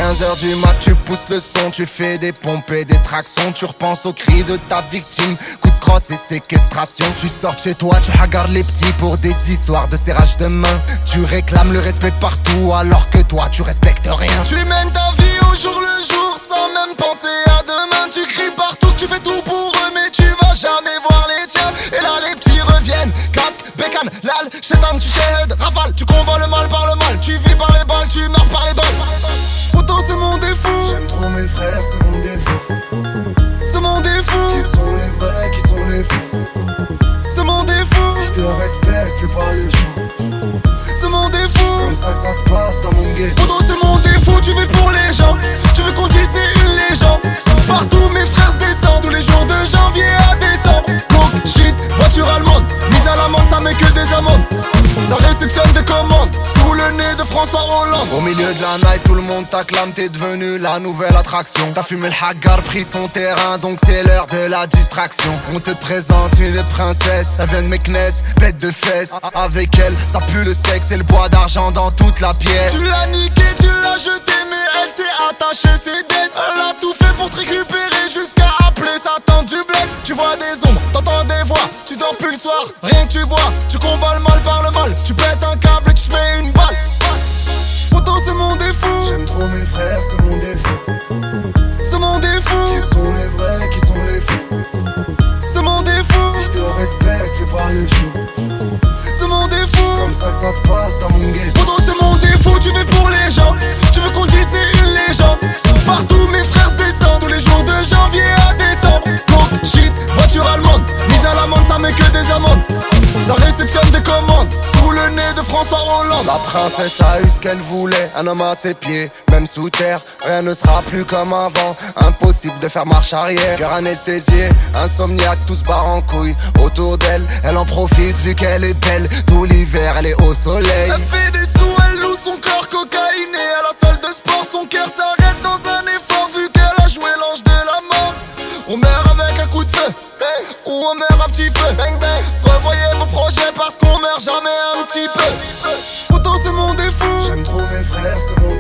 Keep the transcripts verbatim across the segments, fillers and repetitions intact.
quinze heures du mat, tu pousses le son, tu fais des pompes et des tractions. Tu repenses aux cris de ta victime, coup de crosse et séquestration. Tu sors de chez toi, tu hagardes les petits pour des histoires de serrage de main. Tu réclames le respect partout alors que toi tu respectes rien. Tu mènes ta vie au jour le jour sans même penser à demain. Tu cries partout que tu fais tout pour eux mais tu vas jamais voir les tiens. Et là les petits reviennent, casque, bécane, lal, chétan, tu shed, rafale. Tu combats le mal par le mal, tu vis par les balles, tu meurs par les balles. Pourtant c'est mon défaut, j'aime trop mes frères, c'est mon défaut. C'est mon défaut, qui sont les vrais, qui sont les faux. C'est mon défaut, si je te respecte, fais pas le show. C'est mon défaut, comme ça ça se passe dans mon ghetto. pourtant c'est mon défaut, tu vis pour les gens. Tu veux qu'on dise c'est une légende. Partout mes frères se descendent, tous les jours de janvier à décembre. Coke, shit, voiture allemande, mise à l'amende, ça met que des amendes. Ça réceptionne des commandes, sous le nez de François Hollande. Au milieu de la night, tout le monde t'acclame, t'es devenu la nouvelle attraction. T'as fumé le hagar, pris son terrain, donc c'est l'heure de la distraction. On te présente une princesse, elle vient de Meknès, bête de fesses. Avec elle, ça pue le sexe et le bois d'argent dans toute la pièce. Tu l'as niqué, tu l'as jeté, mais elle s'est attachée ses dettes. Elle a tout fait pour te récupérer jusqu'à appeler sa tante du bled. Tu vois des ombres, t'entends des voix, tu dors plus le soir, rien que tu bois. Tu combats le mal par le mal, tu pètes un câble et tu te mets une balle. Pourtant c'est mon défaut, j'aime trop mes frères, c'est mon défaut. C'est mon défaut, qui sont les vrais, qui sont les faux. C'est mon défaut, si je te respecte, fais pas le show. C'est mon défaut, comme ça ça se passe dans mon ghetto. pourtant c'est mon défaut, tu vis pour les gens. Tu veux qu'on dise c'est une légende. Partout mes frères se descendent, tous les jours de janvier à décembre. Coke, shit, voiture allemande, mise à l'amende, ça met que des amendes. Ça réceptionne des commandes, sous le nez de François Hollande. La princesse a eu ce qu'elle voulait, un homme à ses pieds, même sous terre. Rien ne sera plus comme avant, impossible de faire marche arrière. Cœur anesthésié, insomniaque, tout se barre en couille. Autour d'elle, elle en profite vu qu'elle est belle. Tout l'hiver, elle est au soleil. Elle fait des sous, elle loue son corps cocaïné. À la salle de sport, son cœur s'arrête dans un effort vu qu'elle a joué l'ange de la mort. On meurt avec un coup de feu, ou on meurt un petit feu. Revoyez vos projets parce qu'on meurt jamais un petit peu. Pourtant c'est mon défaut, j'aime trop mes frères, c'est mon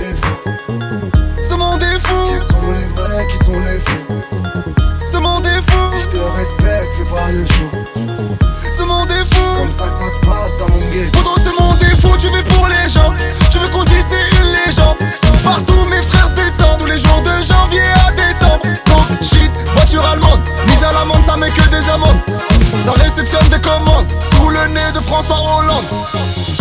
défaut. C'est mon défaut, qui sont les vrais, qui sont les faux. C'est mon défaut, si je te respecte, fais pas le show. C'est mon défaut, comme ça ça se passe dans mon ghetto. pourtant c'est mon défaut, tu vis pour les gens. Tu veux qu'on dise c'est une légende. Partout mes frères se descendent, tous les jours de janvier à décembre. Coke, shit, voiture allemande, mise à l'amende, ça met que des amendes. Ça réceptionne des commandes, sous le nez de François Hollande.